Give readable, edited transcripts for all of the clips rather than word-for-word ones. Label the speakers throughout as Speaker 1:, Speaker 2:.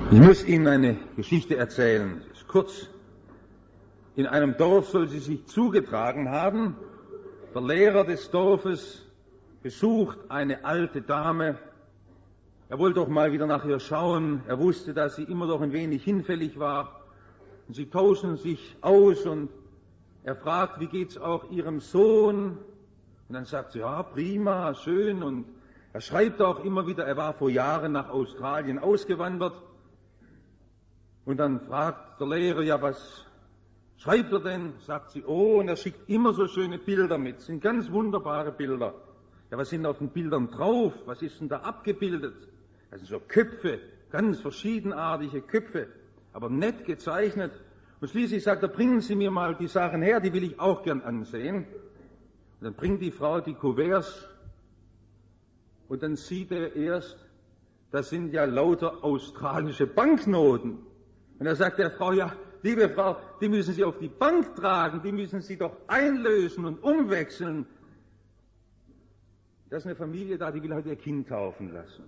Speaker 1: Ich muss Ihnen eine Geschichte erzählen. Das ist kurz. In einem Dorf soll sie sich zugetragen haben. Der Lehrer des Dorfes besucht eine alte Dame. Er wollte doch mal wieder nach ihr schauen. Er wusste, dass sie immer noch ein wenig hinfällig war. Und sie tauschen sich aus und er fragt, wie geht's auch Ihrem Sohn? Und dann sagt sie, ja, prima, schön. Und er schreibt auch immer wieder, er war vor Jahren nach Australien ausgewandert. Und dann fragt der Lehrer, ja, was schreibt er denn? Sagt sie, oh, und er schickt immer so schöne Bilder mit. Das sind ganz wunderbare Bilder. Ja, was sind auf den Bildern drauf? Was ist denn da abgebildet? Das sind so Köpfe, ganz verschiedenartige Köpfe, aber nett gezeichnet. Und schließlich sagt er, bringen Sie mir mal die Sachen her, die will ich auch gern ansehen. Und dann bringt die Frau die Kuverts und dann sieht er erst, das sind ja lauter australische Banknoten. Und er sagt der Frau, ja, liebe Frau, die müssen Sie auf die Bank tragen, die müssen Sie doch einlösen und umwechseln. Das ist eine Familie da, die will heute ihr Kind taufen lassen.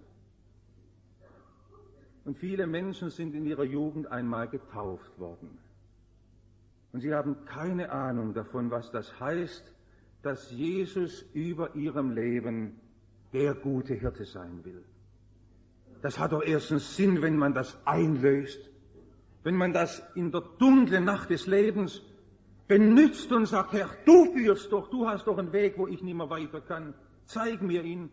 Speaker 1: Und viele Menschen sind in ihrer Jugend einmal getauft worden. Und sie haben keine Ahnung davon, was das heißt, dass Jesus über ihrem Leben der gute Hirte sein will. Das hat doch erstens Sinn, wenn man das einlöst, wenn man das in der dunklen Nacht des Lebens benützt und sagt, Herr, du führst doch, du hast doch einen Weg, wo ich nicht mehr weiter kann. Zeig mir ihn.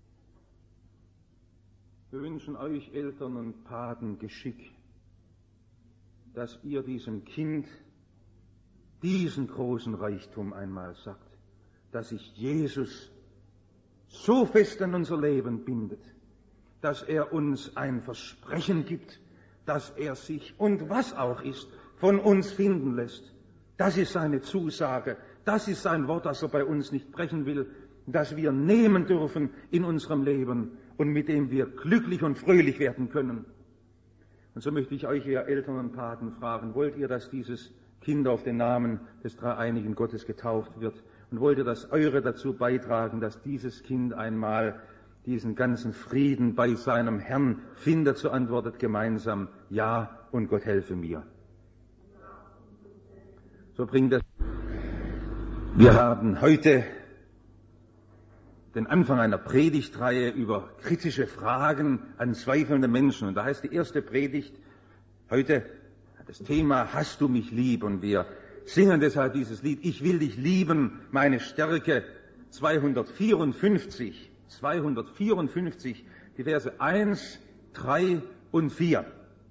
Speaker 1: Wir wünschen euch Eltern und Paten Geschick, dass ihr diesem Kind diesen großen Reichtum einmal sagt, dass sich Jesus so fest an unser Leben bindet, dass er uns ein Versprechen gibt, dass er sich, und was auch ist, von uns finden lässt. Das ist seine Zusage, das ist sein Wort, das er bei uns nicht brechen will, das wir nehmen dürfen in unserem Leben und mit dem wir glücklich und fröhlich werden können. Und so möchte ich euch, ihr Eltern und Paten, fragen, wollt ihr, dass dieses Kind auf den Namen des dreieinigen Gottes getauft wird? Und wollt ihr, dass eure dazu beitragen, dass dieses Kind einmal diesen ganzen Frieden bei seinem Herrn findet? So antwortet gemeinsam, ja, und Gott helfe mir. So bringt es. Wir haben heute den Anfang einer Predigtreihe über kritische Fragen an zweifelnde Menschen. Und da heißt die erste Predigt heute das Thema, hast du mich lieb? Und wir singen deshalb dieses Lied, ich will dich lieben, meine Stärke, 254, die Verse 1, 3 und 4.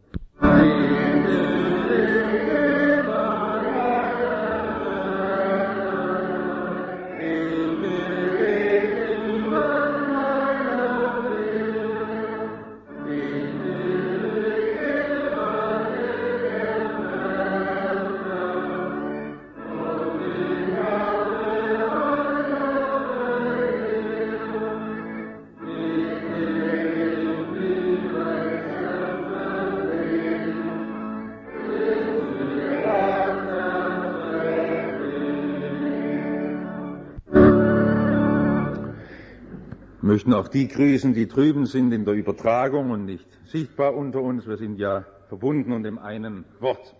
Speaker 1: Wir möchten auch die grüßen, die drüben sind in der Übertragung und nicht sichtbar unter uns. Wir sind ja verbunden und im einen Wort.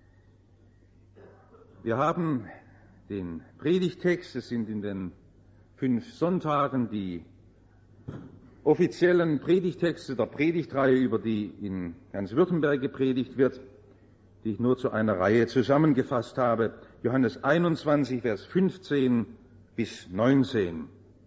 Speaker 1: Wir haben den Predigtext, es sind in den 5 Sonntagen die offiziellen Predigtexte der Predigtreihe, über die in ganz Württemberg gepredigt wird, die ich nur zu einer Reihe zusammengefasst habe. Johannes 21, Vers 15 bis 19.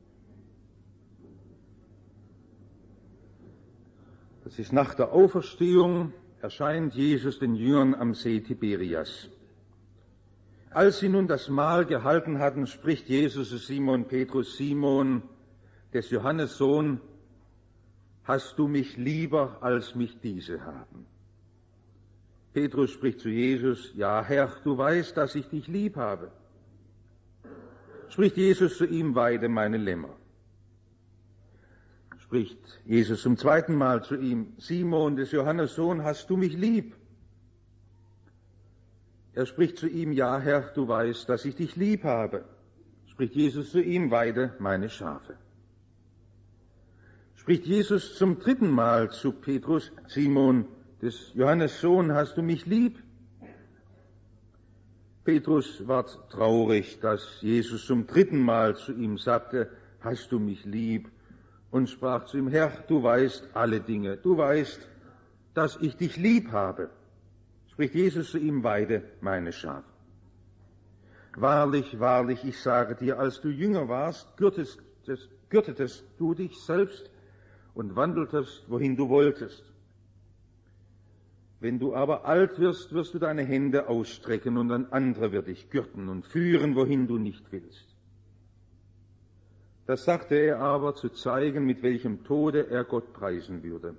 Speaker 1: Das ist nach der Auferstehung, erscheint Jesus den Jüngern am See Tiberias. Als sie nun das Mahl gehalten hatten, spricht Jesus zu Simon Petrus, Simon, des Johannes Sohn, hast du mich lieber, als mich diese haben? Petrus spricht zu Jesus, ja Herr, du weißt, dass ich dich lieb habe. Spricht Jesus zu ihm, weide meine Lämmer. Spricht Jesus zum zweiten Mal zu ihm, Simon, des Johannes Sohn, hast du mich lieb? Er spricht zu ihm, ja Herr, du weißt, dass ich dich lieb habe. Spricht Jesus zu ihm, weide meine Schafe. Spricht Jesus zum dritten Mal zu Petrus, Simon, des Johannes Sohn, hast du mich lieb? Petrus ward traurig, dass Jesus zum 3. Mal zu ihm sagte, hast du mich lieb? Und sprach zu ihm, Herr, du weißt alle Dinge, du weißt, dass ich dich lieb habe. Spricht Jesus zu ihm, weide meine Schafe. Wahrlich, wahrlich, ich sage dir, als du jünger warst, gürtetest du dich selbst und wandeltest, wohin du wolltest. Wenn du aber alt wirst, wirst du deine Hände ausstrecken und ein anderer wird dich gürten und führen, wohin du nicht willst. Das sagte er aber, zu zeigen, mit welchem Tode er Gott preisen würde.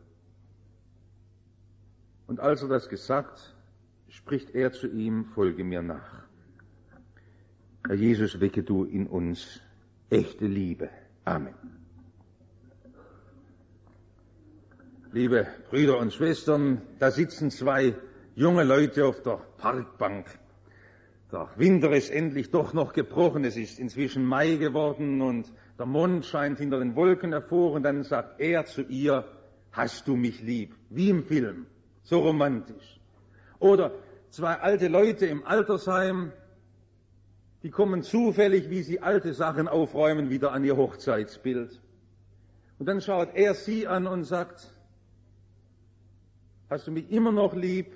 Speaker 1: Und als er das gesagt, spricht er zu ihm, folge mir nach. Herr Jesus, wecke du in uns echte Liebe. Amen. Liebe Brüder und Schwestern, da sitzen 2 junge Leute auf der Parkbank. Der Winter ist endlich doch noch gebrochen, es ist inzwischen Mai geworden und der Mond scheint hinter den Wolken hervor und dann sagt er zu ihr, hast du mich lieb? Wie im Film, so romantisch. Oder 2 alte Leute im Altersheim, die kommen zufällig, wie sie alte Sachen aufräumen, wieder an ihr Hochzeitsbild. Und dann schaut er sie an und sagt, hast du mich immer noch lieb?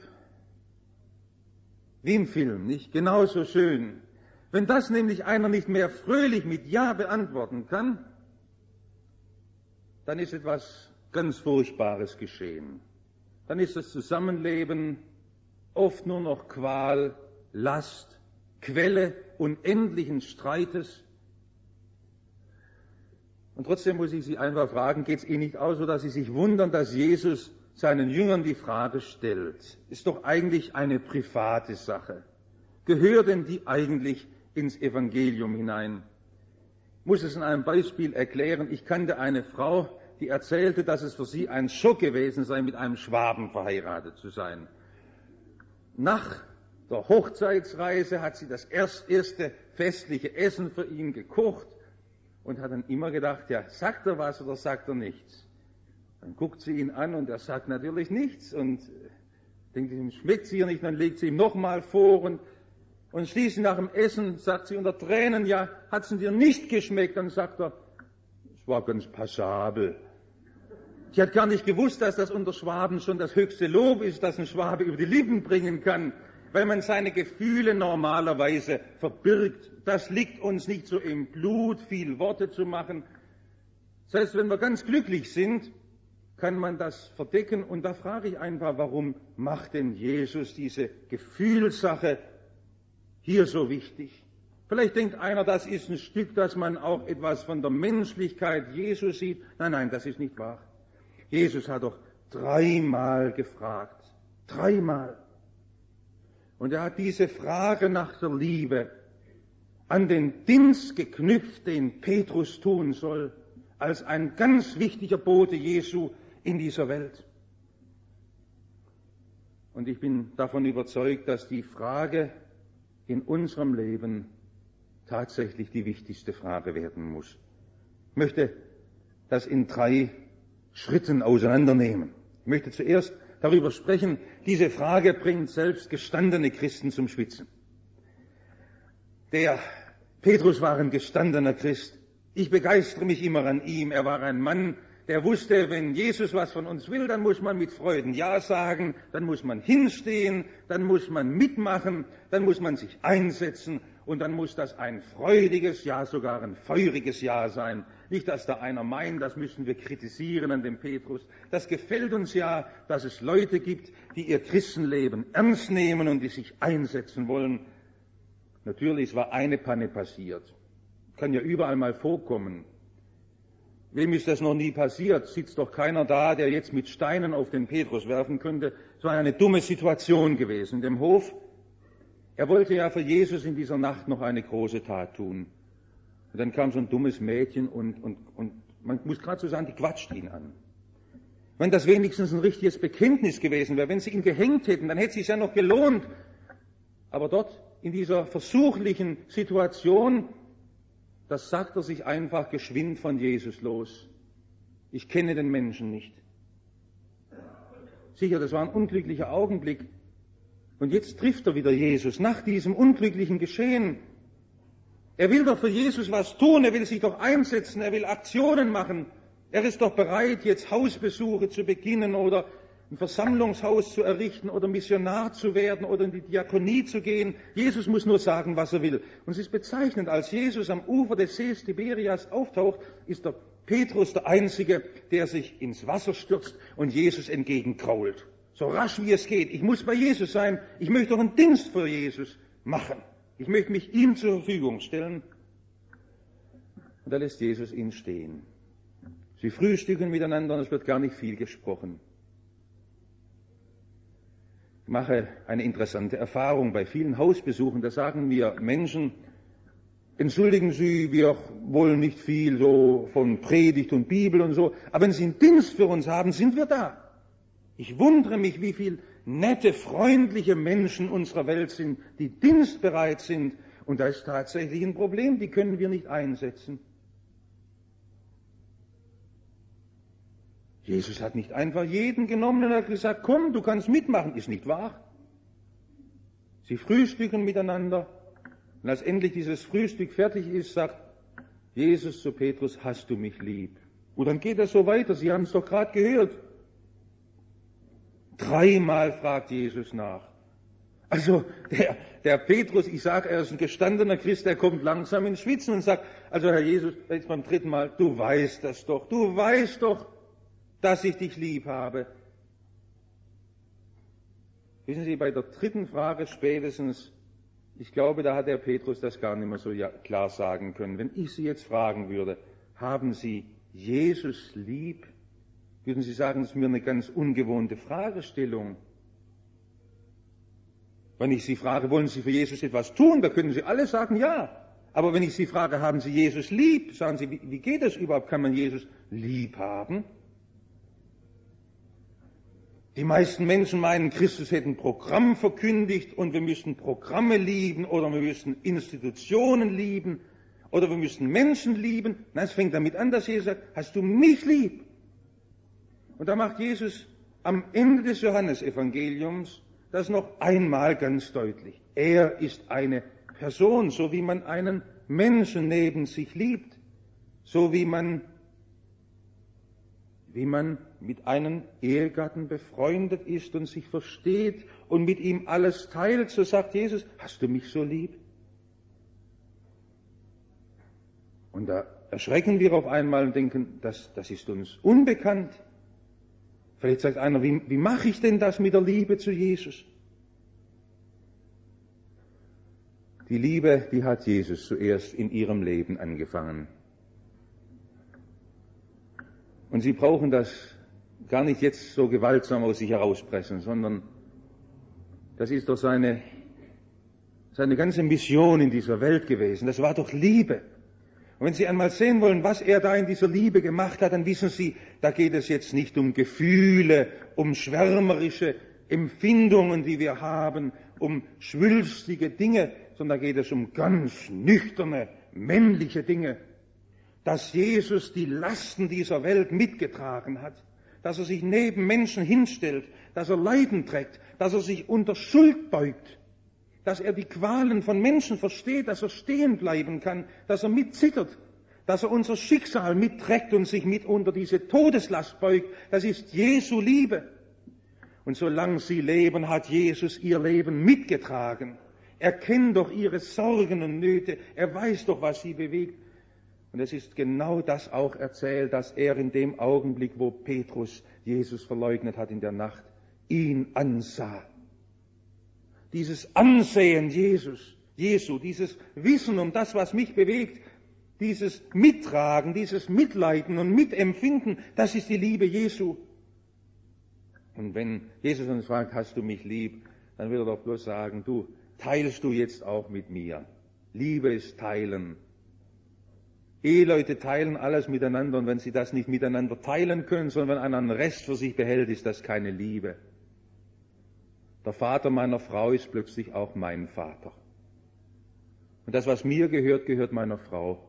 Speaker 1: Wie im Film, nicht? Genauso schön. Wenn das nämlich einer nicht mehr fröhlich mit Ja beantworten kann, dann ist etwas ganz Furchtbares geschehen. Dann ist das Zusammenleben oft nur noch Qual, Last, Quelle unendlichen Streites. Und trotzdem muss ich Sie einfach fragen, geht es Ihnen nicht auch so, dass Sie sich wundern, dass Jesus seinen Jüngern die Frage stellt? Ist doch eigentlich eine private Sache. Gehört denn die eigentlich ins Evangelium hinein? Ich muss es in einem Beispiel erklären. Ich kannte eine Frau, die erzählte, dass es für sie ein Schock gewesen sei, mit einem Schwaben verheiratet zu sein. Nach der Hochzeitsreise hat sie das erste festliche Essen für ihn gekocht und hat dann immer gedacht, ja, sagt er was oder sagt er nichts? Dann guckt sie ihn an und er sagt natürlich nichts und denkt, ihm schmeckt sie ihr nicht, dann legt sie ihm nochmal vor und schließlich nach dem Essen sagt sie unter Tränen, ja, hat es dir nicht geschmeckt? Dann sagt er, es war ganz passabel. Sie hat gar nicht gewusst, dass das unter Schwaben schon das höchste Lob ist, das ein Schwabe über die Lippen bringen kann, weil man seine Gefühle normalerweise verbirgt. Das liegt uns nicht so im Blut, viel Worte zu machen. Das heißt, wenn wir ganz glücklich sind, kann man das verdecken. Und da frage ich einfach, warum macht denn Jesus diese Gefühlssache hier so wichtig? Vielleicht denkt einer, das ist ein Stück, dass man auch etwas von der Menschlichkeit Jesus sieht. Nein, nein, das ist nicht wahr. Jesus hat doch 3-mal gefragt. 3-mal. Und er hat diese Frage nach der Liebe an den Dienst geknüpft, den Petrus tun soll, als ein ganz wichtiger Bote Jesu in dieser Welt. Und ich bin davon überzeugt, dass die Frage in unserem Leben tatsächlich die wichtigste Frage werden muss. Ich möchte das in 3 Schritten auseinandernehmen. Ich möchte zuerst darüber sprechen, diese Frage bringt selbst gestandene Christen zum Schwitzen. Der Petrus war ein gestandener Christ. Ich begeistere mich immer an ihm. Er war ein Mann, der wusste, wenn Jesus was von uns will, dann muss man mit Freuden Ja sagen, dann muss man hinstehen, dann muss man mitmachen, dann muss man sich einsetzen und dann muss das ein freudiges, ja sogar ein feuriges Ja sein. Nicht, dass da einer meint, das müssen wir kritisieren an dem Petrus. Das gefällt uns ja, dass es Leute gibt, die ihr Christenleben ernst nehmen und die sich einsetzen wollen. Natürlich, es war eine Panne passiert. Kann ja überall mal vorkommen. Wem ist das noch nie passiert? Sitzt doch keiner da, der jetzt mit Steinen auf den Petrus werfen könnte. Es war eine dumme Situation gewesen in dem Hof. Er wollte ja für Jesus in dieser Nacht noch eine große Tat tun. Und dann kam so ein dummes Mädchen und man muss gerade so sagen, die quatscht ihn an. Wenn das wenigstens ein richtiges Bekenntnis gewesen wäre, wenn sie ihn gehängt hätten, dann hätte es sich ja noch gelohnt. Aber dort, in dieser versuchlichen Situation, das sagt er sich einfach geschwind von Jesus los. Ich kenne den Menschen nicht. Sicher, das war ein unglücklicher Augenblick. Und jetzt trifft er wieder Jesus nach diesem unglücklichen Geschehen. Er will doch für Jesus was tun, er will sich doch einsetzen, er will Aktionen machen. Er ist doch bereit, jetzt Hausbesuche zu beginnen oder ein Versammlungshaus zu errichten oder Missionar zu werden oder in die Diakonie zu gehen. Jesus muss nur sagen, was er will. Und es ist bezeichnend, als Jesus am Ufer des Sees Tiberias auftaucht, ist der Petrus der Einzige, der sich ins Wasser stürzt und Jesus entgegenkrault. So rasch wie es geht. Ich muss bei Jesus sein. Ich möchte doch einen Dienst für Jesus machen. Ich möchte mich ihm zur Verfügung stellen. Und da lässt Jesus ihn stehen. Sie frühstücken miteinander und es wird gar nicht viel gesprochen. Ich mache eine interessante Erfahrung bei vielen Hausbesuchen. Da sagen mir Menschen, entschuldigen Sie, wir wollen nicht viel so von Predigt und Bibel und so, aber wenn Sie einen Dienst für uns haben, sind wir da. Ich wundere mich, wie viel nette, freundliche Menschen unserer Welt sind, die dienstbereit sind. Und da ist tatsächlich ein Problem, die können wir nicht einsetzen. Jesus hat nicht einfach jeden genommen und hat gesagt, komm, du kannst mitmachen. Ist nicht wahr? Sie frühstücken miteinander. Und als endlich dieses Frühstück fertig ist, sagt Jesus zu Petrus, hast du mich lieb? Und dann geht das so weiter, Sie haben es doch gerade gehört. 3-mal fragt Jesus nach. Also der Petrus, ich sage, er ist ein gestandener Christ, der kommt langsam ins Schwitzen und sagt, also Herr Jesus, jetzt beim 3. Mal, du weißt das doch, du weißt doch, dass ich dich lieb habe. Wissen Sie, bei der 3. Frage spätestens, ich glaube, da hat der Petrus das gar nicht mehr so klar sagen können. Wenn ich Sie jetzt fragen würde, haben Sie Jesus lieb? Würden Sie sagen, das ist mir eine ganz ungewohnte Fragestellung. Wenn ich Sie frage, wollen Sie für Jesus etwas tun, da können Sie alle sagen, ja. Aber wenn ich Sie frage, haben Sie Jesus lieb? Sagen Sie, wie geht das überhaupt? Kann man Jesus lieb haben? Die meisten Menschen meinen, Christus hätte ein Programm verkündigt und wir müssten Programme lieben oder wir müssten Institutionen lieben oder wir müssten Menschen lieben. Nein, es fängt damit an, dass Jesus sagt, hast du mich lieb? Und da macht Jesus am Ende des Johannesevangeliums das noch einmal ganz deutlich. Er ist eine Person, so wie man einen Menschen neben sich liebt, so wie man mit einem Ehegatten befreundet ist und sich versteht und mit ihm alles teilt, so sagt Jesus, hast du mich so lieb? Und da erschrecken wir auf einmal und denken, das ist uns unbekannt. Vielleicht sagt einer, wie mache ich denn das mit der Liebe zu Jesus? Die Liebe, die hat Jesus zuerst in ihrem Leben angefangen. Und Sie brauchen das gar nicht jetzt so gewaltsam aus sich herauspressen, sondern das ist doch seine ganze Mission in dieser Welt gewesen. Das war doch Liebe. Und wenn Sie einmal sehen wollen, was er da in dieser Liebe gemacht hat, dann wissen Sie, da geht es jetzt nicht um Gefühle, um schwärmerische Empfindungen, die wir haben, um schwülstige Dinge, sondern da geht es um ganz nüchterne, männliche Dinge. Dass Jesus die Lasten dieser Welt mitgetragen hat, dass er sich neben Menschen hinstellt, dass er Leiden trägt, dass er sich unter Schuld beugt, dass er die Qualen von Menschen versteht, dass er stehen bleiben kann, dass er mitzittert, dass er unser Schicksal mitträgt und sich mit unter diese Todeslast beugt, das ist Jesu Liebe. Und solange sie leben, hat Jesus ihr Leben mitgetragen. Er kennt doch ihre Sorgen und Nöte, er weiß doch, was sie bewegt. Und es ist genau das auch erzählt, dass er in dem Augenblick, wo Petrus Jesus verleugnet hat in der Nacht, ihn ansah. Dieses Ansehen Jesu, dieses Wissen um das, was mich bewegt, dieses Mittragen, dieses Mitleiden und Mitempfinden, das ist die Liebe Jesu. Und wenn Jesus uns fragt, hast du mich lieb, dann will er doch bloß sagen, du, teilst du jetzt auch mit mir. Liebe ist Teilen. Eheleute teilen alles miteinander und wenn sie das nicht miteinander teilen können, sondern wenn einer einen Rest für sich behält, ist das keine Liebe. Der Vater meiner Frau ist plötzlich auch mein Vater. Und das, was mir gehört, gehört meiner Frau.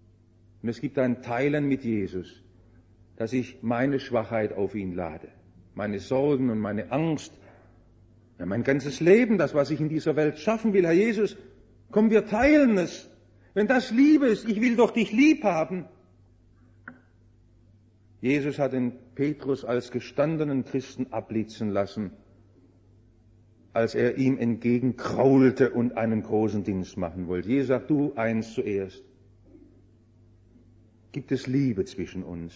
Speaker 1: Und es gibt ein Teilen mit Jesus, dass ich meine Schwachheit auf ihn lade. meine Sorgen und meine Angst, ja, mein ganzes Leben, das, was ich in dieser Welt schaffen will. Herr Jesus, komm, wir teilen es. Wenn das Liebe ist, ich will doch dich lieb haben. Jesus hat den Petrus als gestandenen Christen abblitzen lassen, als er ihm entgegenkraulte und einen großen Dienst machen wollte. Jesus sagt, du eins zuerst. Gibt es Liebe zwischen uns?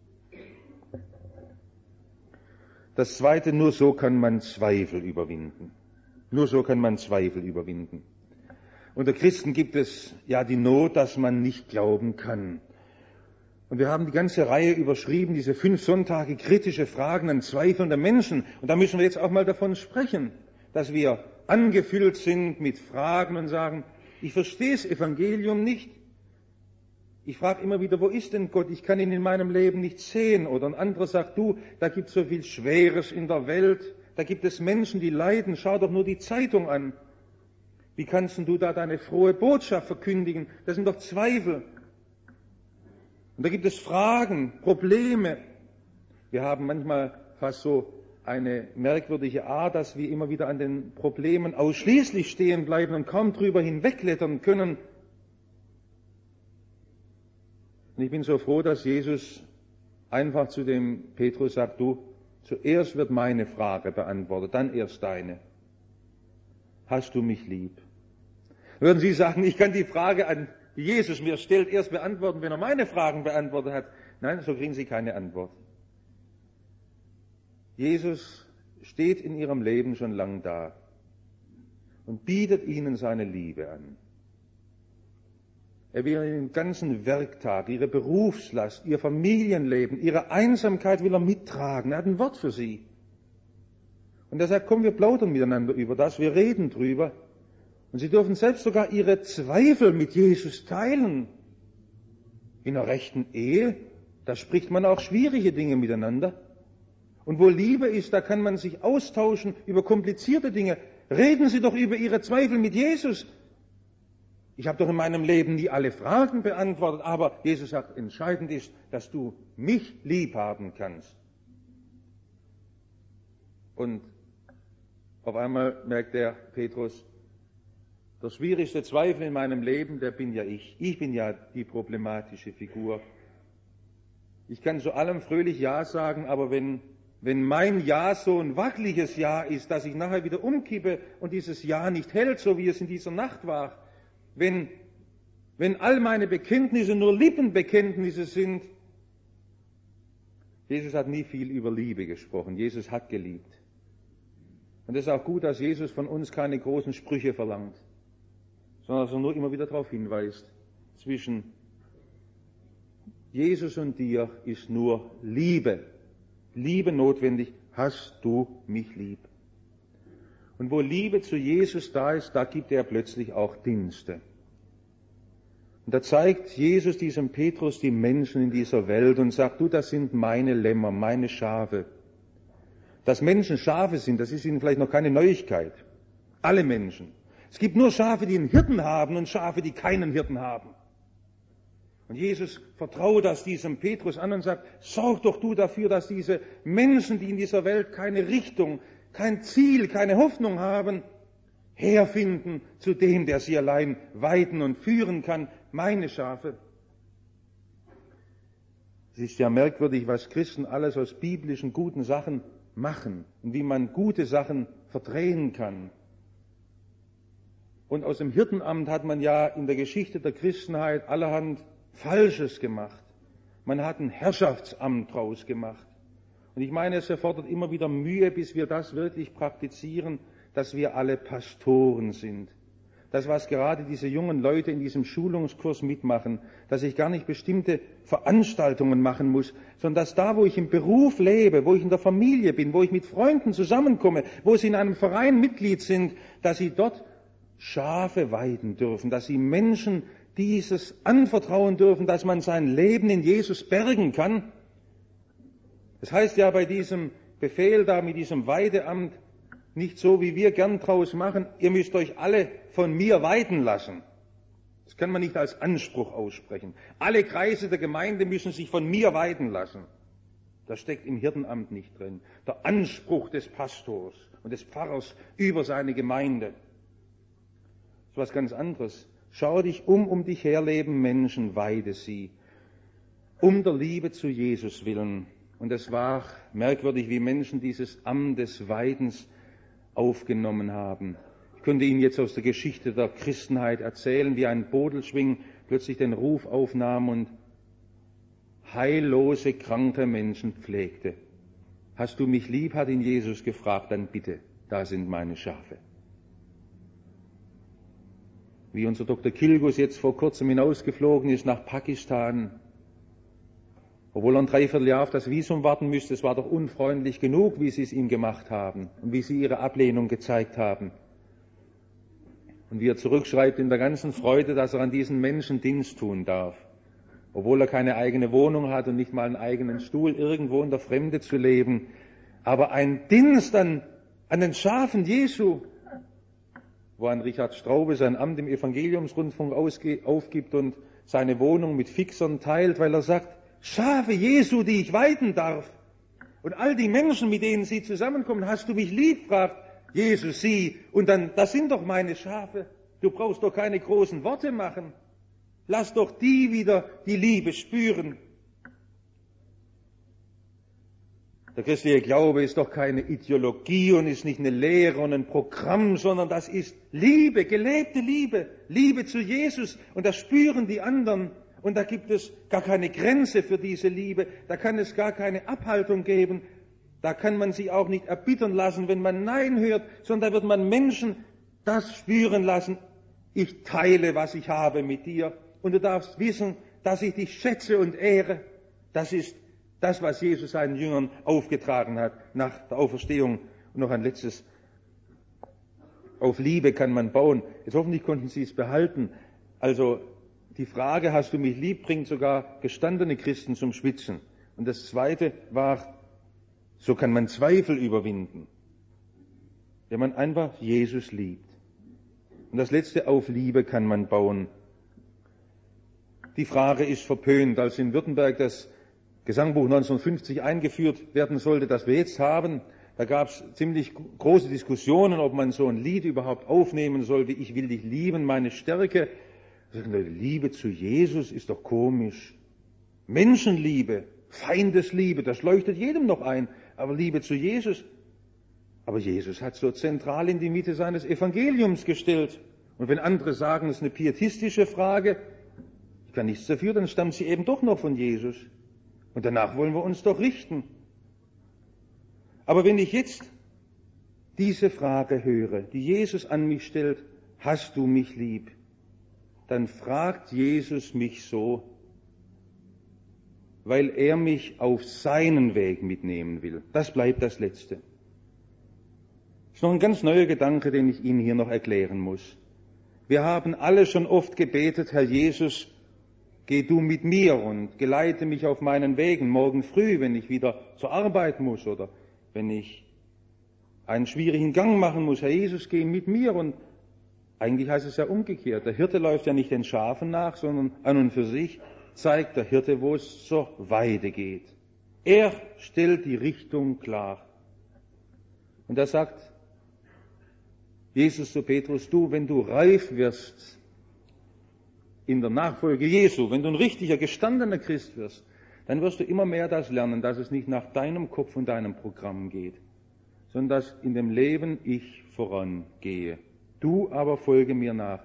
Speaker 1: Das Zweite, nur so kann man Zweifel überwinden. Nur so kann man Zweifel überwinden. Unter Christen gibt es ja die Not, dass man nicht glauben kann. Und wir haben die ganze Reihe überschrieben, diese 5 Sonntage kritische Fragen an zweifelnde Menschen. Und da müssen wir jetzt auch mal davon sprechen, dass wir angefüllt sind mit Fragen und sagen, ich verstehe das Evangelium nicht. Ich frage immer wieder, wo ist denn Gott? Ich kann ihn in meinem Leben nicht sehen. Oder ein anderer sagt, du, da gibt es so viel Schweres in der Welt. Da gibt es Menschen, die leiden. Schau doch nur die Zeitung an. Wie kannst du da deine frohe Botschaft verkündigen? Das sind doch Zweifel. Und da gibt es Fragen, Probleme. Wir haben manchmal fast so eine merkwürdige Art, dass wir immer wieder an den Problemen ausschließlich stehen bleiben und kaum drüber hinwegklettern können. Und ich bin so froh, dass Jesus einfach zu dem Petrus sagt, du, zuerst wird meine Frage beantwortet, dann erst deine. Hast du mich lieb? Würden Sie sagen, ich kann die Frage an die Jesus mir stellt, erst beantworten, wenn er meine Fragen beantwortet hat? Nein, so kriegen Sie keine Antwort. Jesus steht in Ihrem Leben schon lang da und bietet Ihnen seine Liebe an. Er will Ihren ganzen Werktag, Ihre Berufslast, Ihr Familienleben, Ihre Einsamkeit will er mittragen. Er hat ein Wort für Sie. Und er sagt, komm, wir plaudern miteinander über das, wir reden drüber. Und Sie dürfen selbst sogar Ihre Zweifel mit Jesus teilen. In einer rechten Ehe, da spricht man auch schwierige Dinge miteinander. Und wo Liebe ist, da kann man sich austauschen über komplizierte Dinge. Reden Sie doch über Ihre Zweifel mit Jesus. Ich habe doch in meinem Leben nie alle Fragen beantwortet, aber Jesus sagt, entscheidend ist, dass du mich lieb haben kannst. Und auf einmal merkt der Petrus, der schwierigste Zweifel in meinem Leben, der bin ja ich. Ich bin ja die problematische Figur. Ich kann zu allem fröhlich Ja sagen, aber wenn mein Ja so ein wackeliges Ja ist, dass ich nachher wieder umkippe und dieses Ja nicht hält, so wie es in dieser Nacht war, wenn all meine Bekenntnisse nur Lippenbekenntnisse sind. Jesus hat nie viel über Liebe gesprochen. Jesus hat geliebt. Und es ist auch gut, dass Jesus von uns keine großen Sprüche verlangt, sondern dass er nur immer wieder darauf hinweist, zwischen Jesus und dir ist nur Liebe. Liebe notwendig. Hast du mich lieb? Und wo Liebe zu Jesus da ist, da gibt er plötzlich auch Dienste. Und da zeigt Jesus diesem Petrus die Menschen in dieser Welt und sagt, du, das sind meine Lämmer, meine Schafe. Dass Menschen Schafe sind, das ist ihnen vielleicht noch keine Neuigkeit. Alle Menschen. Es gibt nur Schafe, die einen Hirten haben und Schafe, die keinen Hirten haben. Und Jesus vertraut das diesem Petrus an und sagt, sorg doch du dafür, dass diese Menschen, die in dieser Welt keine Richtung, kein Ziel, keine Hoffnung haben, herfinden zu dem, der sie allein weiden und führen kann, meine Schafe. Es ist ja merkwürdig, was Christen alles aus biblischen guten Sachen machen und wie man gute Sachen verdrehen kann. Und aus dem Hirtenamt hat man ja in der Geschichte der Christenheit allerhand Falsches gemacht. Man hat ein Herrschaftsamt draus gemacht. Und ich meine, es erfordert immer wieder Mühe, bis wir das wirklich praktizieren, dass wir alle Pastoren sind. Das, was gerade diese jungen Leute in diesem Schulungskurs mitmachen, dass ich gar nicht bestimmte Veranstaltungen machen muss, sondern dass da, wo ich im Beruf lebe, wo ich in der Familie bin, wo ich mit Freunden zusammenkomme, wo sie in einem Verein Mitglied sind, dass sie dort Schafe weiden dürfen, dass sie Menschen dieses anvertrauen dürfen, dass man sein Leben in Jesus bergen kann. Das heißt ja bei diesem Befehl da mit diesem Weideamt nicht so, wie wir gern draus machen, ihr müsst euch alle von mir weiden lassen. Das kann man nicht als Anspruch aussprechen. Alle Kreise der Gemeinde müssen sich von mir weiden lassen. Das steckt im Hirtenamt nicht drin. Der Anspruch des Pastors und des Pfarrers über seine Gemeinde. Das ist was ganz anderes. Schau dich um dich her leben Menschen, weide sie. Um der Liebe zu Jesus willen. Und es war merkwürdig, wie Menschen dieses Amt des Weidens aufgenommen haben. Ich könnte Ihnen jetzt aus der Geschichte der Christenheit erzählen, wie ein Bodelschwing plötzlich den Ruf aufnahm und heillose, kranke Menschen pflegte. Hast du mich lieb, hat ihn Jesus gefragt, dann bitte, da sind meine Schafe. Wie unser Dr. Kilgus jetzt vor kurzem hinausgeflogen ist nach Pakistan, obwohl er ein Dreivierteljahr auf das Visum warten müsste, es war doch unfreundlich genug, wie sie es ihm gemacht haben und wie sie ihre Ablehnung gezeigt haben. Und wie er zurückschreibt in der ganzen Freude, dass er an diesen Menschen Dienst tun darf. Obwohl er keine eigene Wohnung hat und nicht mal einen eigenen Stuhl, irgendwo in der Fremde zu leben. Aber ein Dienst an den Schafen Jesu, wo ein Richard Straube sein Amt im Evangeliumsrundfunk aufgibt und seine Wohnung mit Fixern teilt, weil er sagt, Schafe Jesu, die ich weiden darf. Und all die Menschen, mit denen sie zusammenkommen, hast du mich lieb, fragt Jesus sie. Und dann, das sind doch meine Schafe. Du brauchst doch keine großen Worte machen. Lass doch die wieder die Liebe spüren. Der christliche Glaube ist doch keine Ideologie und ist nicht eine Lehre und ein Programm, sondern das ist Liebe, gelebte Liebe, Liebe zu Jesus. Und das spüren die anderen. Und da gibt es gar keine Grenze für diese Liebe. Da kann es gar keine Abhaltung geben. Da kann man sie auch nicht erbittern lassen, wenn man Nein hört, sondern da wird man Menschen das spüren lassen. Ich teile, was ich habe mit dir. Und du darfst wissen, dass ich dich schätze und ehre. Das ist das, was Jesus seinen Jüngern aufgetragen hat nach der Auferstehung. Und noch ein letztes. Auf Liebe kann man bauen. Jetzt hoffentlich konnten Sie es behalten. Also die Frage, hast du mich lieb, bringt sogar gestandene Christen zum Schwitzen. Und das Zweite war, so kann man Zweifel überwinden, wenn man einfach Jesus liebt. Und das Letzte, auf Liebe kann man bauen. Die Frage ist verpönt, als in Württemberg das Gesangbuch 1950 eingeführt werden sollte, das wir jetzt haben. Da gab es ziemlich große Diskussionen, ob man so ein Lied überhaupt aufnehmen soll, wie Ich will dich lieben, meine Stärke. Liebe zu Jesus ist doch komisch. Menschenliebe, Feindesliebe, das leuchtet jedem noch ein. Aber Liebe zu Jesus. Aber Jesus hat so zentral in die Mitte seines Evangeliums gestellt. Und wenn andere sagen, es ist eine pietistische Frage, ich kann nichts dafür, dann stammt sie eben doch noch von Jesus. Und danach wollen wir uns doch richten. Aber wenn ich jetzt diese Frage höre, die Jesus an mich stellt, hast du mich lieb? Dann fragt Jesus mich so, weil er mich auf seinen Weg mitnehmen will. Das bleibt das Letzte. Das ist noch ein ganz neuer Gedanke, den ich Ihnen hier noch erklären muss. Wir haben alle schon oft gebetet, Herr Jesus, geh du mit mir und geleite mich auf meinen Wegen morgen früh, wenn ich wieder zur Arbeit muss oder wenn ich einen schwierigen Gang machen muss. Herr Jesus, geh mit mir. Und eigentlich heißt es ja umgekehrt. Der Hirte läuft ja nicht den Schafen nach, sondern an und für sich zeigt der Hirte, wo es zur Weide geht. Er stellt die Richtung klar. Und da sagt Jesus zu Petrus, du, wenn du reif wirst in der Nachfolge Jesu, wenn du ein richtiger, gestandener Christ wirst, dann wirst du immer mehr das lernen, dass es nicht nach deinem Kopf und deinem Programm geht, sondern dass in dem Leben ich vorangehe. Du aber folge mir nach.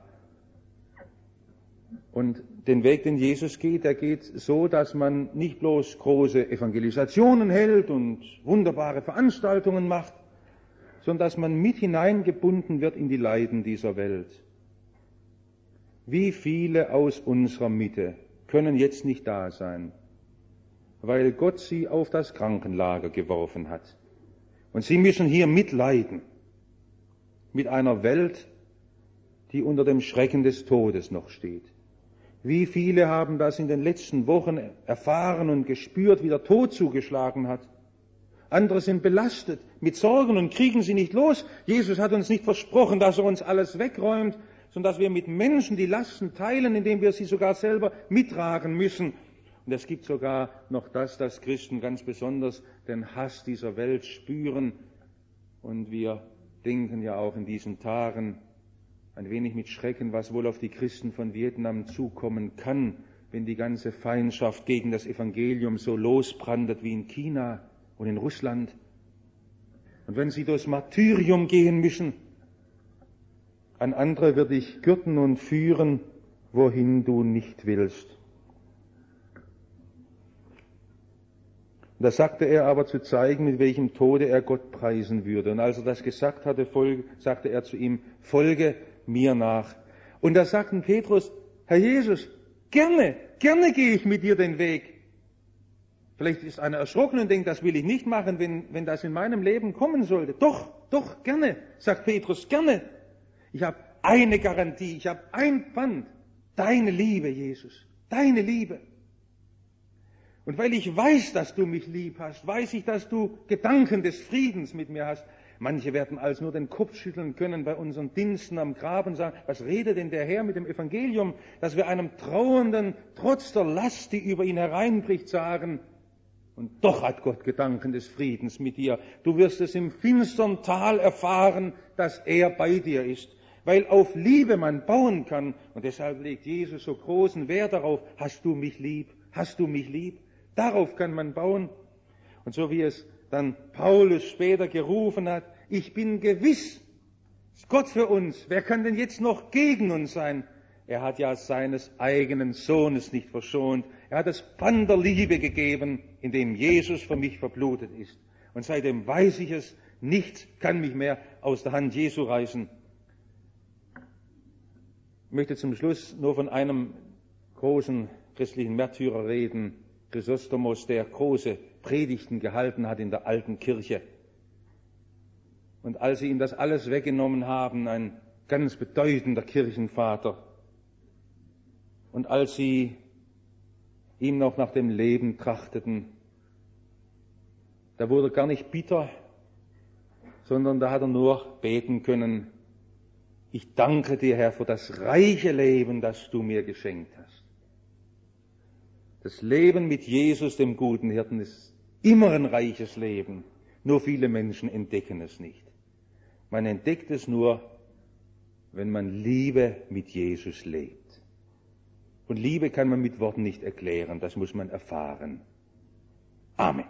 Speaker 1: Und den Weg, den Jesus geht, der geht so, dass man nicht bloß große Evangelisationen hält und wunderbare Veranstaltungen macht, sondern dass man mit hineingebunden wird in die Leiden dieser Welt. Wie viele aus unserer Mitte können jetzt nicht da sein, weil Gott sie auf das Krankenlager geworfen hat. Und sie müssen hier mitleiden mit einer Welt, die unter dem Schrecken des Todes noch steht. Wie viele haben das in den letzten Wochen erfahren und gespürt, wie der Tod zugeschlagen hat. Andere sind belastet mit Sorgen und kriegen sie nicht los. Jesus hat uns nicht versprochen, dass er uns alles wegräumt, sondern dass wir mit Menschen die Lasten teilen, indem wir sie sogar selber mittragen müssen. Und es gibt sogar noch das, dass Christen ganz besonders den Hass dieser Welt spüren. Und wir denken ja auch in diesen Tagen ein wenig mit Schrecken, was wohl auf die Christen von Vietnam zukommen kann, wenn die ganze Feindschaft gegen das Evangelium so losbrandet wie in China und in Russland. Und wenn sie durchs Martyrium gehen müssen, ein anderer wird dich gürten und führen, wohin du nicht willst. Da sagte er aber zu zeigen, mit welchem Tode er Gott preisen würde. Und als er das gesagt hatte, sagte er zu ihm, folge mir nach. Und da sagten Petrus, Herr Jesus, gerne gehe ich mit dir den Weg. Vielleicht ist einer erschrocken und denkt, das will ich nicht machen, wenn das in meinem Leben kommen sollte. Doch, gerne, sagt Petrus, gerne. Ich habe eine Garantie, ich habe ein Pfand, deine Liebe, Jesus, deine Liebe. Und weil ich weiß, dass du mich lieb hast, weiß ich, dass du Gedanken des Friedens mit mir hast. Manche werden als nur den Kopf schütteln können bei unseren Diensten am Grab und sagen, was redet denn der Herr mit dem Evangelium, dass wir einem Trauernden trotz der Last, die über ihn hereinbricht, sagen, und doch hat Gott Gedanken des Friedens mit dir. Du wirst es im finstern Tal erfahren, dass er bei dir ist. Weil auf Liebe man bauen kann. Und deshalb legt Jesus so großen Wert darauf, hast du mich lieb, hast du mich lieb. Darauf kann man bauen. Und so wie es dann Paulus später gerufen hat, ich bin gewiss, ist Gott für uns. Wer kann denn jetzt noch gegen uns sein? Er hat ja seines eigenen Sohnes nicht verschont. Er hat das Pfand der Liebe gegeben, in dem Jesus für mich verblutet ist. Und seitdem weiß ich es, nichts kann mich mehr aus der Hand Jesu reißen. Ich möchte zum Schluss nur von einem großen christlichen Märtyrer reden, Chrysostomos, der große Predigten gehalten hat in der alten Kirche. Und als sie ihm das alles weggenommen haben, ein ganz bedeutender Kirchenvater, und als sie ihm noch nach dem Leben trachteten, da wurde er gar nicht bitter, sondern da hat er nur beten können, ich danke dir, Herr, für das reiche Leben, das du mir geschenkt hast. Das Leben mit Jesus, dem guten Hirten, ist immer ein reiches Leben. Nur viele Menschen entdecken es nicht. Man entdeckt es nur, wenn man Liebe mit Jesus lebt. Und Liebe kann man mit Worten nicht erklären, das muss man erfahren. Amen.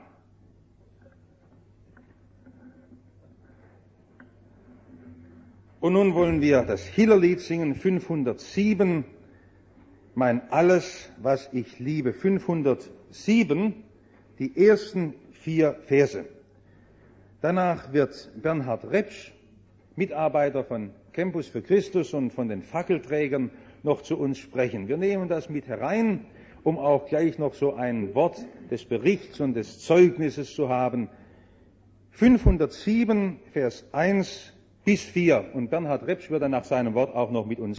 Speaker 1: Und nun wollen wir das Hillerlied singen, 507, mein Alles, was ich liebe, 507, die ersten 4 Verse. Danach wird Bernhard Repsch, Mitarbeiter von Campus für Christus und von den Fackelträgern, noch zu uns sprechen. Wir nehmen das mit herein, um auch gleich noch so ein Wort des Berichts und des Zeugnisses zu haben. 507, Vers 1 bis 4. Und Bernhard Repsch wird dann nach seinem Wort auch noch mit uns.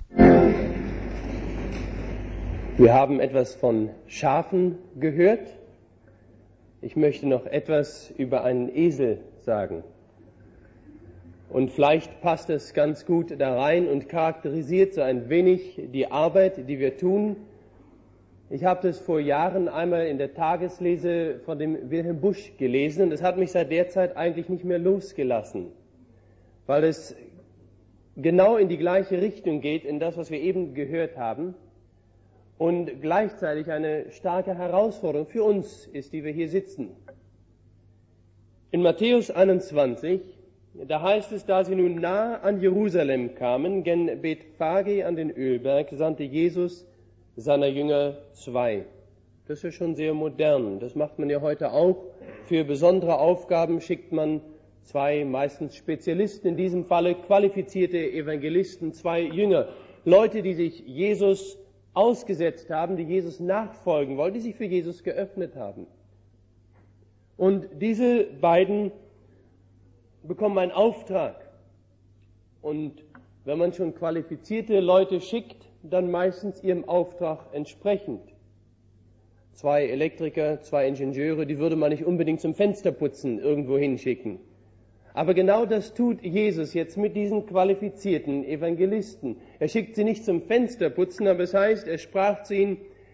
Speaker 2: Wir haben etwas von Schafen gehört. Ich möchte noch etwas über einen Esel sagen. Und vielleicht passt es ganz gut da rein und charakterisiert so ein wenig die Arbeit, die wir tun. Ich habe das vor Jahren einmal in der Tageslese von dem Wilhelm Busch gelesen und es hat mich seit der Zeit eigentlich nicht mehr losgelassen, weil es genau in die gleiche Richtung geht, in das, was wir eben gehört haben und gleichzeitig eine starke Herausforderung für uns ist, die wir hier sitzen. In Matthäus 21, da heißt es, da sie nun nahe an Jerusalem kamen, gen Bethphage an den Ölberg, sandte Jesus seiner Jünger 2. Das ist ja schon sehr modern. Das macht man ja heute auch. Für besondere Aufgaben schickt man 2 meistens Spezialisten, in diesem Falle qualifizierte Evangelisten, 2 Jünger. Leute, die sich Jesus ausgesetzt haben, die Jesus nachfolgen wollen, die sich für Jesus geöffnet haben. Und diese beiden bekommen einen Auftrag. Und wenn man schon qualifizierte Leute schickt, dann meistens ihrem Auftrag entsprechend. 2 Elektriker, 2 Ingenieure, die würde man nicht unbedingt zum Fensterputzen irgendwo hinschicken. Aber genau das tut Jesus jetzt mit diesen qualifizierten Evangelisten. Er schickt sie nicht zum Fensterputzen, aber es heißt, er sprach zu ihnen,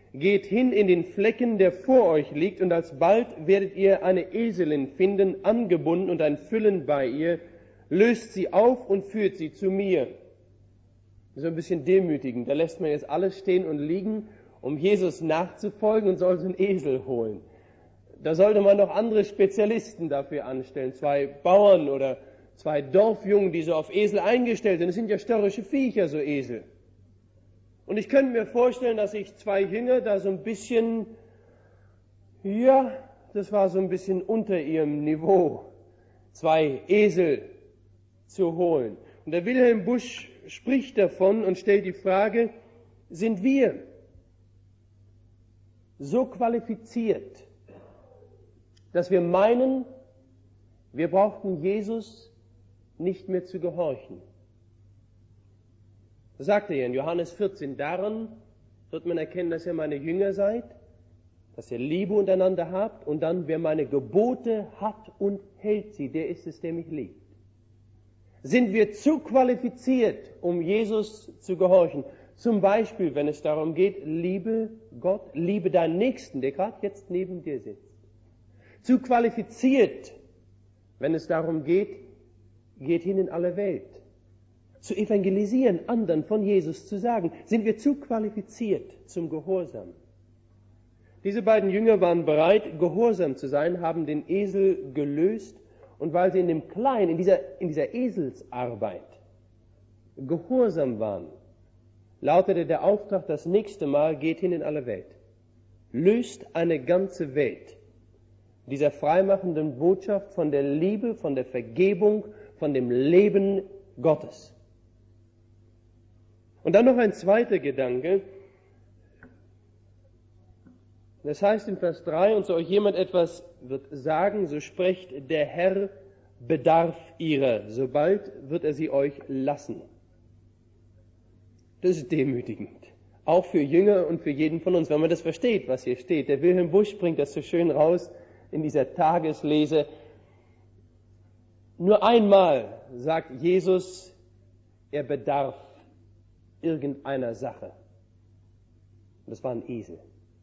Speaker 2: geht hin in den Flecken, der vor euch liegt, und alsbald werdet ihr eine Eselin finden, angebunden und ein Füllen bei ihr, löst sie auf und führt sie zu mir. So ein bisschen demütigend. Da lässt man jetzt alles stehen und liegen, um Jesus nachzufolgen, und soll so einen Esel holen. Da sollte man noch andere Spezialisten dafür anstellen, 2 Bauern oder 2 Dorfjungen, die so auf Esel eingestellt sind. Das sind ja störrische Viecher, so Esel. Und ich könnte mir vorstellen, dass sich 2 Jünger da so ein bisschen, ja, das war so ein bisschen unter ihrem Niveau, 2 Esel zu holen. Und der Wilhelm Busch spricht davon und stellt die Frage, sind wir so qualifiziert, dass wir meinen, wir brauchten Jesus nicht mehr zu gehorchen? Das sagt er ja in Johannes 14, daran wird man erkennen, dass ihr meine Jünger seid, dass ihr Liebe untereinander habt, und dann, wer meine Gebote hat und hält sie, der ist es, der mich liebt. Sind wir zu qualifiziert, um Jesus zu gehorchen? Zum Beispiel, wenn es darum geht, liebe Gott, liebe deinen Nächsten, der gerade jetzt neben dir sitzt. Zu qualifiziert, wenn es darum geht, geht hin in alle Welt. Zu evangelisieren, anderen von Jesus zu sagen, sind wir zu qualifiziert zum Gehorsam. Diese beiden Jünger waren bereit, gehorsam zu sein, haben den Esel gelöst, und weil sie in dem Kleinen, in dieser Eselsarbeit gehorsam waren, lautete der Auftrag das nächste Mal, geht hin in alle Welt. Löst eine ganze Welt dieser freimachenden Botschaft von der Liebe, von der Vergebung, von dem Leben Gottes. Und dann noch ein zweiter Gedanke. Das heißt in Vers 3, und so euch jemand etwas wird sagen, so sprecht, der Herr bedarf ihrer, sobald wird er sie euch lassen. Das ist demütigend. Auch für Jünger und für jeden von uns, wenn man das versteht, was hier steht. Der Wilhelm Busch bringt das so schön raus in dieser Tageslese. Nur einmal sagt Jesus, er bedarf irgendeiner Sache. Und das war ein Esel.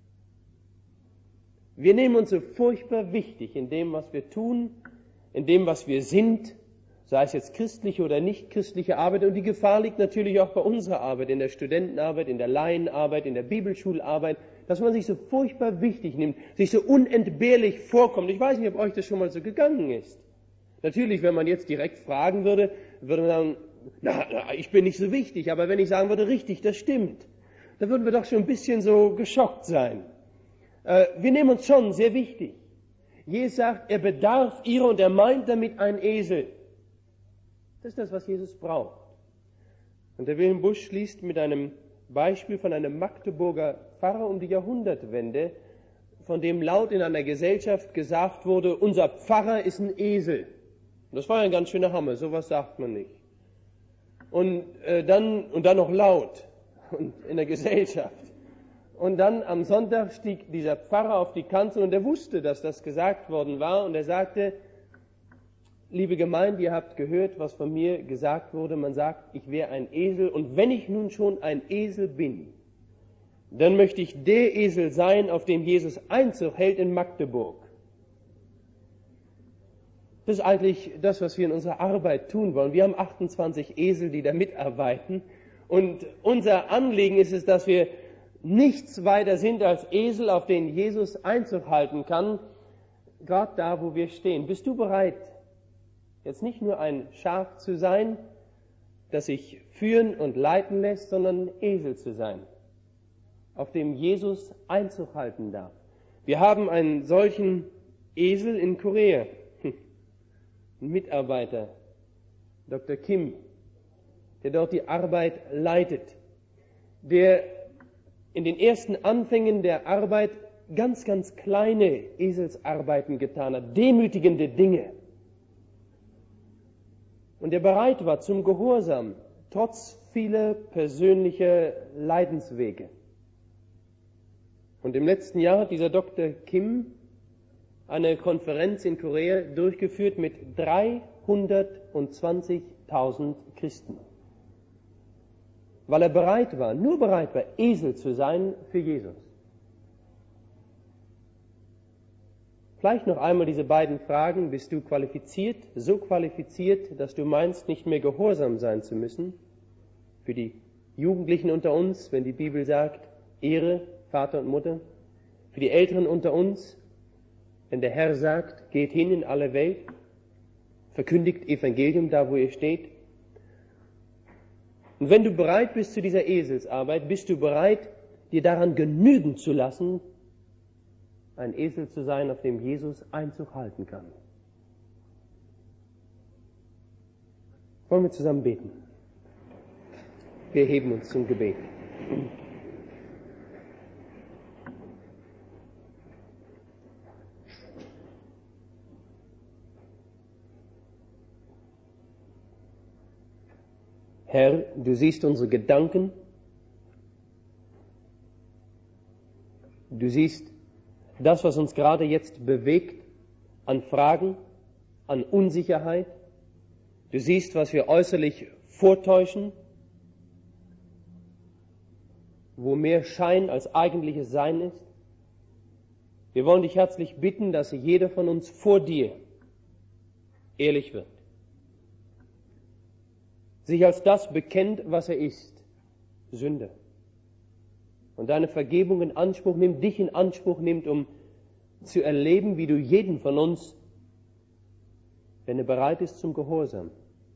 Speaker 2: Wir nehmen uns so furchtbar wichtig in dem, was wir tun, in dem, was wir sind, sei es jetzt christliche oder nicht christliche Arbeit. Und die Gefahr liegt natürlich auch bei unserer Arbeit, in der Studentenarbeit, in der Laienarbeit, in der Bibelschularbeit, dass man sich so furchtbar wichtig nimmt, sich so unentbehrlich vorkommt. Ich weiß nicht, ob euch das schon mal so gegangen ist. Natürlich, wenn man jetzt direkt fragen würde, würde man sagen, na, ich bin nicht so wichtig. Aber wenn ich sagen würde, richtig, das stimmt, dann würden wir doch schon ein bisschen so geschockt sein. Wir nehmen uns schon sehr wichtig. Jesus sagt, er bedarf ihrer, und er meint damit ein Esel. Das ist das, was Jesus braucht. Und der Wilhelm Busch schließt mit einem Beispiel von einem Magdeburger Pfarrer um die Jahrhundertwende, von dem laut in einer Gesellschaft gesagt wurde, unser Pfarrer ist ein Esel. Das war ein ganz schöner Hammer, sowas sagt man nicht. Und dann noch laut und in der Gesellschaft. Und dann am Sonntag stieg dieser Pfarrer auf die Kanzel, und er wusste, dass das gesagt worden war, und er sagte, liebe Gemeinde, ihr habt gehört, was von mir gesagt wurde. Man sagt, ich wäre ein Esel, und wenn ich nun schon ein Esel bin, dann möchte ich der Esel sein, auf dem Jesus Einzug hält in Magdeburg. Das ist eigentlich das, was wir in unserer Arbeit tun wollen. Wir haben 28 Esel, die da mitarbeiten, und unser Anliegen ist es, dass wir nichts weiter sind als Esel, auf denen Jesus Einzug halten kann, gerade da, wo wir stehen. Bist du bereit, jetzt nicht nur ein Schaf zu sein, das sich führen und leiten lässt, sondern ein Esel zu sein, auf dem Jesus Einzug halten darf? Wir haben einen solchen Esel in Korea, ein Mitarbeiter, Dr. Kim, der dort die Arbeit leitet, der in den ersten Anfängen der Arbeit ganz, ganz kleine Eselsarbeiten getan hat, demütigende Dinge. Und der bereit war zum Gehorsam, trotz vieler persönlicher Leidenswege. Und im letzten Jahr hat dieser Dr. Kim eine Konferenz in Korea durchgeführt mit 320.000 Christen. Weil er bereit war, nur bereit war, Esel zu sein für Jesus. Vielleicht noch einmal diese beiden Fragen. Bist du qualifiziert, so qualifiziert, dass du meinst, nicht mehr gehorsam sein zu müssen? Für die Jugendlichen unter uns, wenn die Bibel sagt, Ehre Vater und Mutter. Für die Älteren unter uns, wenn der Herr sagt, geht hin in alle Welt, verkündigt Evangelium da, wo ihr steht. Und wenn du bereit bist zu dieser Eselsarbeit, bist du bereit, dir daran genügen zu lassen, ein Esel zu sein, auf dem Jesus Einzug halten kann. Wollen wir zusammen beten? Wir erheben uns zum Gebet. Herr, du siehst unsere Gedanken, du siehst das, was uns gerade jetzt bewegt, an Fragen, an Unsicherheit. Du siehst, was wir äußerlich vortäuschen, wo mehr Schein als eigentliches Sein ist. Wir wollen dich herzlich bitten, dass jeder von uns vor dir ehrlich wird, sich als das bekennt, was er ist, Sünder. Und deine Vergebung in Anspruch nimmt, dich in Anspruch nimmt, um zu erleben, wie du jeden von uns, wenn er bereit ist zum Gehorsam,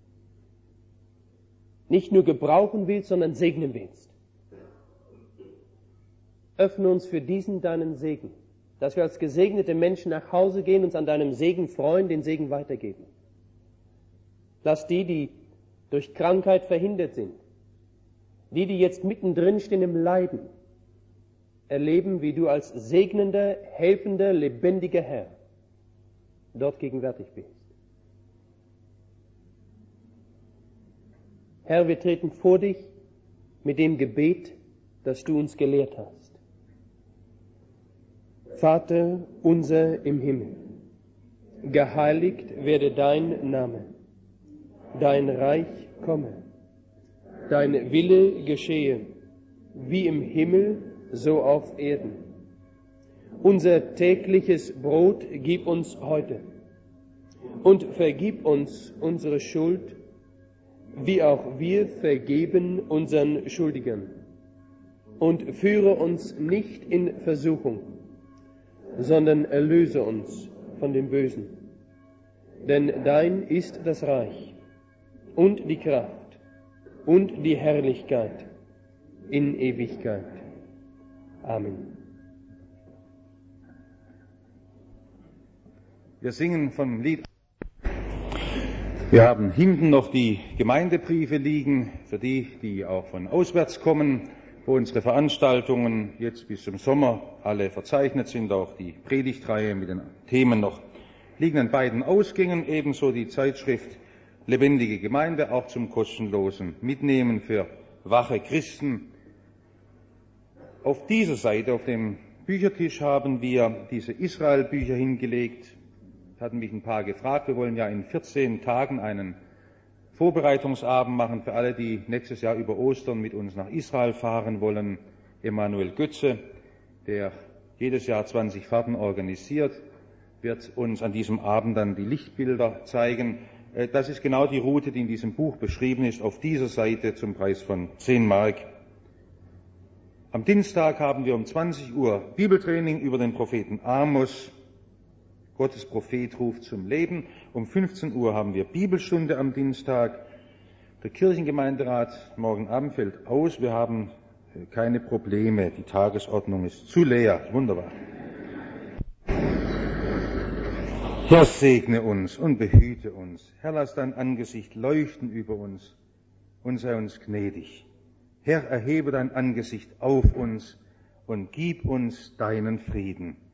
Speaker 2: nicht nur gebrauchen willst, sondern segnen willst. Öffne uns für diesen deinen Segen, dass wir als gesegnete Menschen nach Hause gehen, uns an deinem Segen freuen, den Segen weitergeben. Lass die durch Krankheit verhindert sind, die jetzt mittendrin stehen im Leiden, erleben, wie du als segnender, helfender, lebendiger Herr dort gegenwärtig bist. Herr, wir treten vor dich mit dem Gebet, das du uns gelehrt hast. Vater unser im Himmel, geheiligt werde dein Name, dein Reich komme, dein Wille geschehe, wie im Himmel, so auf Erden. Unser tägliches Brot gib uns heute und vergib uns unsere Schuld, wie auch wir vergeben unseren Schuldigern. Und führe uns nicht in Versuchung, sondern erlöse uns von dem Bösen. Denn dein ist das Reich und die Kraft und die Herrlichkeit in Ewigkeit. Amen.
Speaker 1: Wir singen vom Lied. Wir haben hinten noch die Gemeindebriefe liegen, für die auch von auswärts kommen, wo unsere Veranstaltungen jetzt bis zum Sommer alle verzeichnet sind, auch die Predigtreihe mit den Themen noch liegen an beiden Ausgängen, ebenso die Zeitschrift Lebendige Gemeinde, auch zum kostenlosen Mitnehmen für wache Christen. Auf dieser Seite, auf dem Büchertisch, haben wir diese Israel-Bücher hingelegt. Es hatten mich ein paar gefragt, wir wollen ja in 14 Tagen einen Vorbereitungsabend machen für alle, die nächstes Jahr über Ostern mit uns nach Israel fahren wollen. Emanuel Götze, der jedes Jahr 20 Fahrten organisiert, wird uns an diesem Abend dann die Lichtbilder zeigen. Das ist genau die Route, die in diesem Buch beschrieben ist, auf dieser Seite zum Preis von 10 Mark. Am Dienstag haben wir um 20 Uhr Bibeltraining über den Propheten Amos. Gottes Prophet ruft zum Leben. Um 15 Uhr haben wir Bibelstunde am Dienstag. Der Kirchengemeinderat morgen Abend fällt aus. Wir haben keine Probleme. Die Tagesordnung ist zu leer. Wunderbar. Herr, segne uns und behüte uns. Herr, lass dein Angesicht leuchten über uns und sei uns gnädig. Herr, erhebe dein Angesicht auf uns und gib uns deinen Frieden.